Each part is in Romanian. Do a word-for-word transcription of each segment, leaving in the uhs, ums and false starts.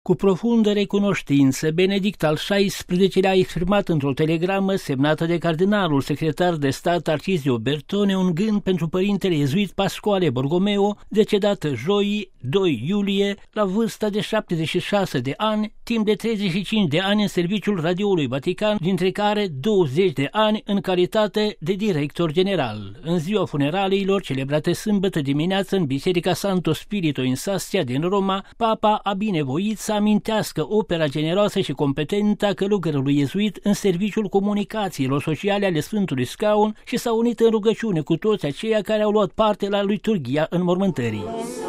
Cu profundă recunoștință, Benedict al șaisprezecelea a exprimat într-o telegramă semnată de cardinalul secretar de stat Tarcisio Bertone un gând pentru părintele iezuit Pasquale Borgomeo, decedat joi doi iulie, la vârsta de șaptezeci și șase de ani, timp de treizeci și cinci de ani în serviciul Radioului Vatican, dintre care douăzeci de ani în calitate de director general. În ziua funeraliilor, celebrate sâmbătă dimineață în Biserica Santo Spirito in Sassia din Roma, Papa a binevoit să amintească opera generoasă și competentă a călugărului iezuit în serviciul comunicațiilor sociale ale Sfântului Scaun și s-a unit în rugăciune cu toți aceia care au luat parte la liturghia înmormântării.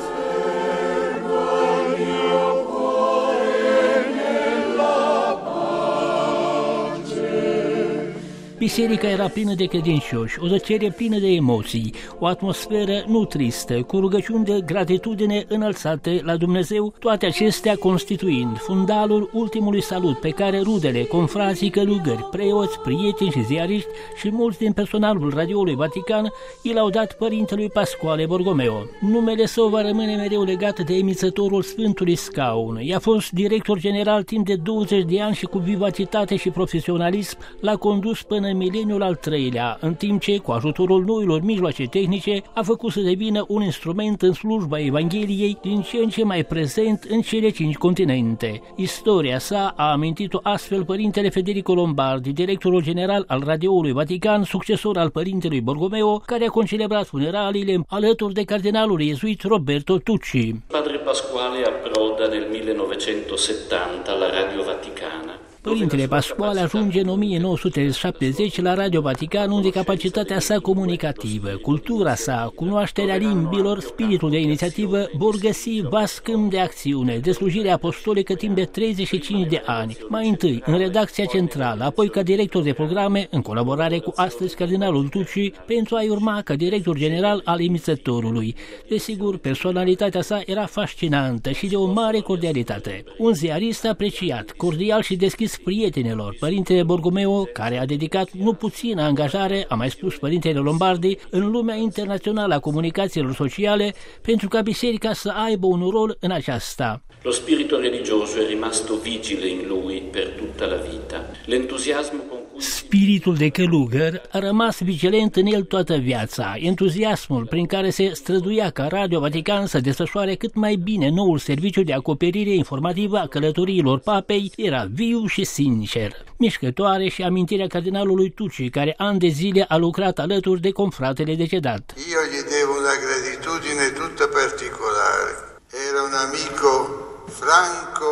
Biserica era plină de credincioși, o tăcere plină de emoții, o atmosferă nu tristă, cu rugăciuni de gratitudine înălțate la Dumnezeu, toate acestea constituind fundalul ultimului salut pe care rudele, confrații, călugări, preoți, prieteni și ziariști și mulți din personalul Radioului Vatican i l-au dat părintelui Pasquale Borgomeo. Numele său va rămâne mereu legat de emițătorul Sfântului Scaun. I-a fost director general timp de douăzeci de ani și cu vivacitate și profesionalism l-a condus până în mileniul al treilea, în timp ce, cu ajutorul noilor mijloace tehnice, a făcut să devină un instrument în slujba Evangheliei din ce în ce mai prezent în cele cinci continente. Istoria sa a amintit-o astfel părintele Federico Lombardi, directorul general al Radioului Vatican, succesor al părintelui Borgomeo, care a concelebrat funeraliile alături de cardinalul iezuit Roberto Tucci. Padre Pasquale approda nel millenovecentosettanta alla Radio Vaticana. Părintele Pasquale ajunge în o mie nouă sute șaptezeci la Radio Vatican, unde capacitatea sa comunicativă, cultura sa, cunoașterea limbilor, spiritul de inițiativă vor găsi vast câmp de acțiune, de slujire apostolică timp de treizeci și cinci de ani, mai întâi în redacția centrală, apoi ca director de programe, în colaborare cu astăzi cardinalul Tucci, pentru a-i urma ca director general al emițătorului. Desigur, personalitatea sa era fascinantă și de o mare cordialitate. Un ziarist apreciat, cordial și deschis prietenilor, părintele Borgomeo, care a dedicat nu puțină angajare, a mai spus părintele Lombardi, în lumea internațională a comunicațiilor sociale, pentru ca biserica să aibă un rol în aceasta. Lo spirito religioso è rimasto vigile in lui per tutta la vita. L'entusiasmo con cui Spiritul de călugăr a rămas vigilent în el toată viața. Entuziasmul prin care se străduia ca Radio Vatican să desfășoare cât mai bine noul serviciu de acoperire informativă a călătoriilor papei era viu și sincer, mișcătoare și amintirea cardinalului Tucci, care ani de zile a lucrat alături de confratele decedat. Io gli devo una gratitudine tutta particolare. Era un amico franco.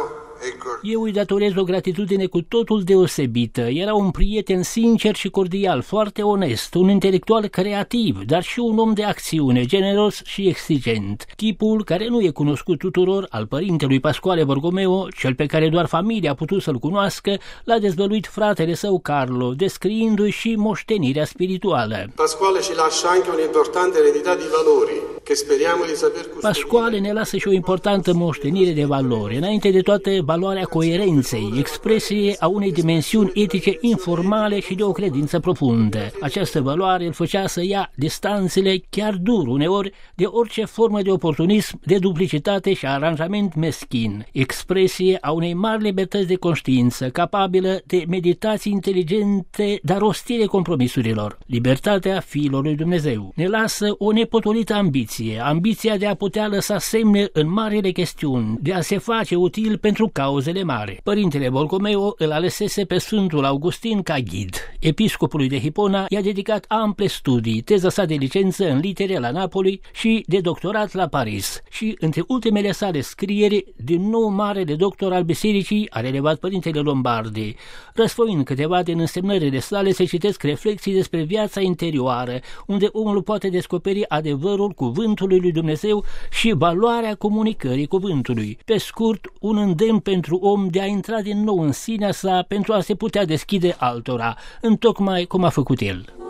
Eu îi datorez o gratitudine cu totul deosebită. Era un prieten sincer și cordial, foarte onest, un intelectual creativ, dar și un om de acțiune, generos și exigent. Tipul care nu e cunoscut tuturor al părintelui Pasquale Borgomeo, cel pe care doar familia a putut să-l cunoască, l-a dezvăluit fratele său Carlo, descriindu-i și moștenirea spirituală. Pasquale ci lascia anche un'importante eredità di valori, che speriamo di saper custodire. Pasquale ne lasă și o importantă moștenire de valori, înainte de toate valoarea coerenței, expresie a unei dimensiuni etice informale și de o credință profundă. Această valoare îl făcea să ia distanțele chiar dur uneori de orice formă de oportunism, de duplicitate și aranjament meschin, expresie a unei mari libertăți de conștiință, capabilă de meditații inteligente, dar ostile compromisurilor. Libertatea fiilor lui Dumnezeu ne lasă o nepotolită ambiție, ambiția de a putea lăsa semne în marile chestiuni, de a se face util pentru cauzele mari. Părintele Borgomeo îl alesese pe Sfântul Augustin ca ghid. Episcopului de Hipona i-a dedicat ample studii, teza sa de licență în litere la Napoli și de doctorat la Paris. Și între ultimele sale scrieri, din nou marele doctor al bisericii, a relevat părintele Lombardi. Răsfoind câteva din însemnările sale, se citesc reflexii despre viața interioară, unde omul poate descoperi adevărul cuvântului lui Dumnezeu și valoarea comunicării cuvântului. Pe scurt, un îndemn pentru om de a intra din nou în sinea sa pentru a se putea deschide altora, întocmai cum a făcut el.